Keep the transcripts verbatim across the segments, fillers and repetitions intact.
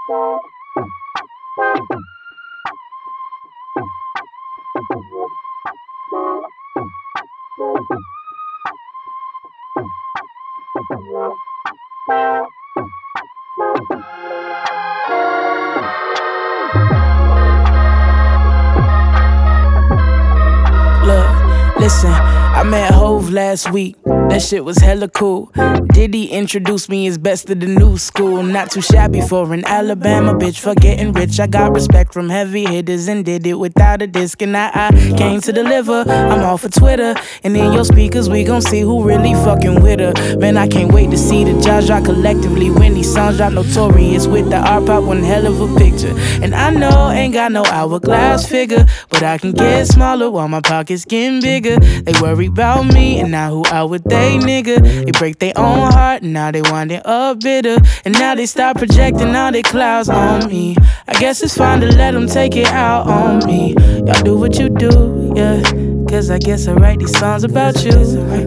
Look, listen, I met Hove last week. That shit was hella cool. Diddy introduced me as best of the new school. Not too shabby for an Alabama bitch for getting rich. I got respect from heavy hitters and did it without a disc. And I, I came to deliver. I'm all for Twitter. And in your speakers we gon' see who really fucking with her. Man, I can't wait to see the jobs drop collectively. When these songs drop notorious with the art pop, one hell of a picture. And I know ain't got no hourglass figure, but I can get smaller while my pockets getting bigger. They worry about me and now who out with they nigga. They break their own heart and now they winding up bitter. And now they start projecting all their clouds on me. I guess it's fine to let them take it out on me. Y'all do what you do, yeah. Cause I guess I write these songs about you.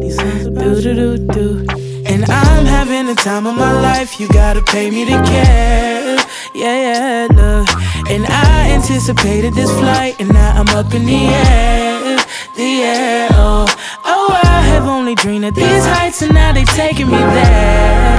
Do do do do. And I'm having the time of my life. You gotta pay me to care. Yeah, yeah, look. And I anticipated this flight, and now I'm up in the air. The air, oh, oh, I have only dreamed of these heights, and now they taking me there.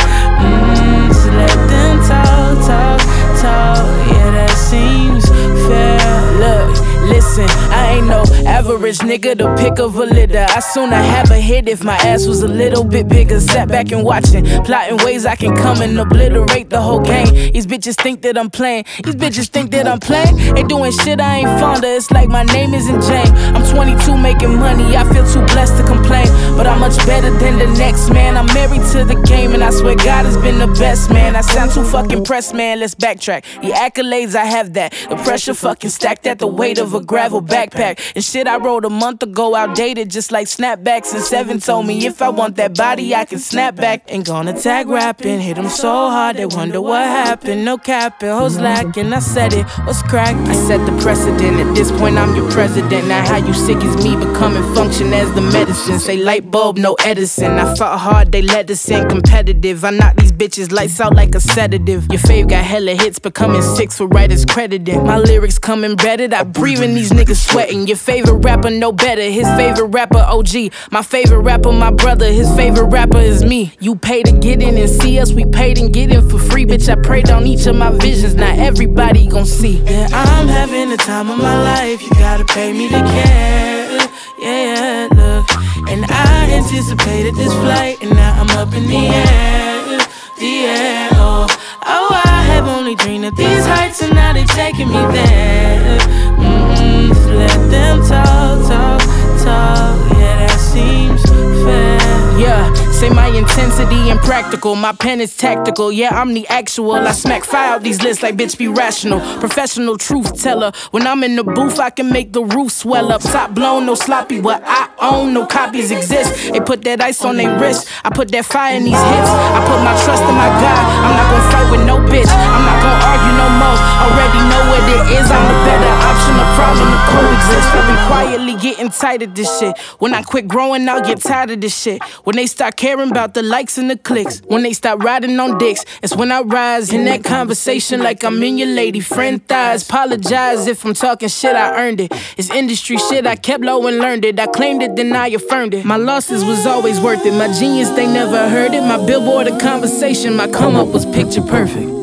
Mmm, so let them talk, talk, talk. Yeah, that seems fair. Look, listen, I ain't no average nigga, the pick of a litter. I sooner have a hit if my ass was a little bit bigger. Sat back and watching, plotting ways I can come and obliterate the whole game. These bitches think that I'm playing, these bitches think that I'm playing. They doing shit I ain't fond of, it's like my name isn't Jane. I'm twenty-two making money, I feel too blessed to complain. But I'm much better than the next man. I'm married to the game and I swear God has been the best, man. I sound too fucking pressed, man, let's backtrack. The accolades, I have that. The pressure fucking stacked at the weight of a gravel backpack. And shit I wrote a month ago outdated, just like snapbacks. And Seven told me if I want that body I can snap back. Ain't gonna tag rapping, hit them so hard they wonder what happened. No capping, hoes lacking, I said it, what's crack? I set the precedent, at this point I'm your president. Now how you sick is me becoming function as the medicine. Say light bulb, no Edison. I fought hard, they let us in competitive. I knock these bitches lights out like a sedative. Your fave got hella hits, becoming six with writers credited. My lyrics come embedded, I breathe in these niggas sweating. Your favorite rapper no better, his favorite rapper O G. My favorite rapper my brother, his favorite rapper is me. You pay to get in and see us, we paid and get in for free. Bitch, I prayed on each of my visions, not everybody gon' see. Yeah, I'm having the time of my life, you gotta pay me to care. Yeah, look. And I anticipated this flight, and now I'm up in the air. The air, oh, oh, I have only dreamed of these heights, and now they taking me there. Mmm, just let them talk, talk, talk. Yeah, that seems fair. Yeah, say my intensity impractical, my pen is tactical. Yeah, I'm the actual. I smack fire out these lists like bitch be rational. Professional truth teller. When I'm in the booth, I can make the roof swell up. Top blown, no sloppy. What I own, no copies exist. They put that ice on their wrist. I put that fire in these hits. I put my trust in my God. I'm not gonna fight with no bitch. I'm not gonna argue no more. Already know what it is. I'm the better option. The problem to coexist. I've been quietly getting tired of this shit. When I quit growing, I'll get tired of this shit. When they start caring about the likes and the clicks, when they stop riding on dicks, it's when I rise in that conversation like I'm in your lady friend thighs. Apologize if I'm talking shit, I earned it. It's industry shit, I kept low and learned it. I claimed it, then I affirmed it. My losses was always worth it. My genius, they never heard it. My billboard, a conversation, my come up was picture perfect.